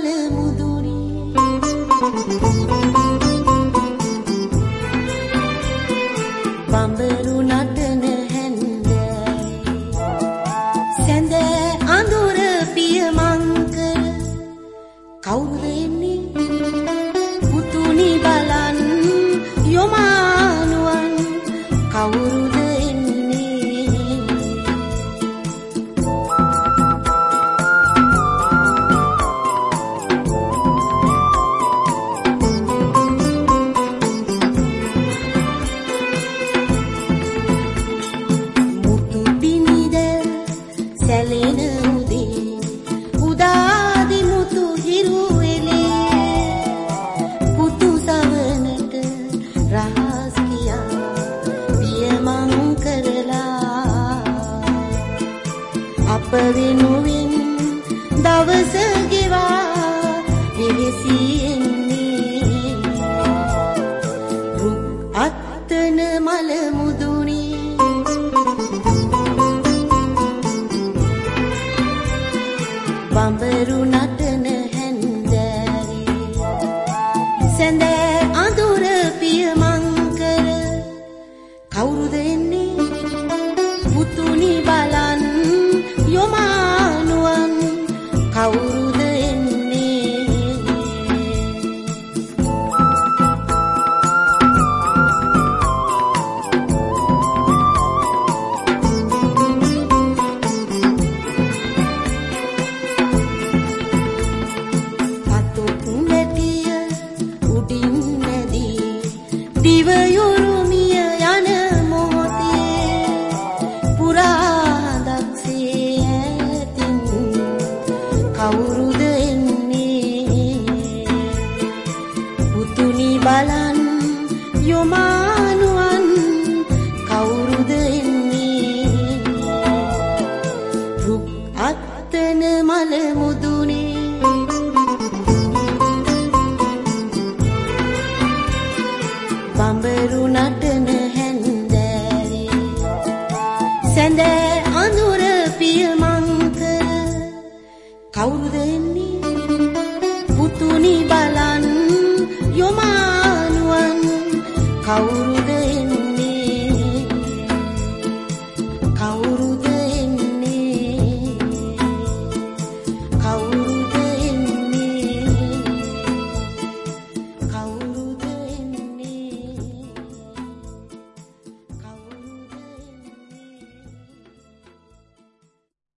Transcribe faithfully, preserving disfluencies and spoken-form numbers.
මල මුදුනේ බඹරු නටන හැන්දෑවේ සැඳ අඳුර පියමංකර කවුරුද එන්නේ පුතුනි බලන් යොමානුවන් කවුරුද එන්නේ මුතු පිනිද සැලෙන උදේ උදාදි මුතු හිරු එලේ පුතු සවනට රහස් කියා පියමං කරලා අප වෙනුවෙන් දවස ගෙවා වෙහෙසියෙන්නේ රුක් අත්තන මල මුදුනේ බඹරු නටන හැන්දෑවේ සැඳ අඳුර පියමංකර කවුරුද එන්නේ පුතුනි බලන් යොමානුවන් කවුරුද එන්නේ පතුක් නැතිය උඩින් නැදී දිවයුරුමිය යන මොහොතේ පුරාදක්සේ ඇතින් කවුරුද එන්නේ පුතුනි බලන් යොමා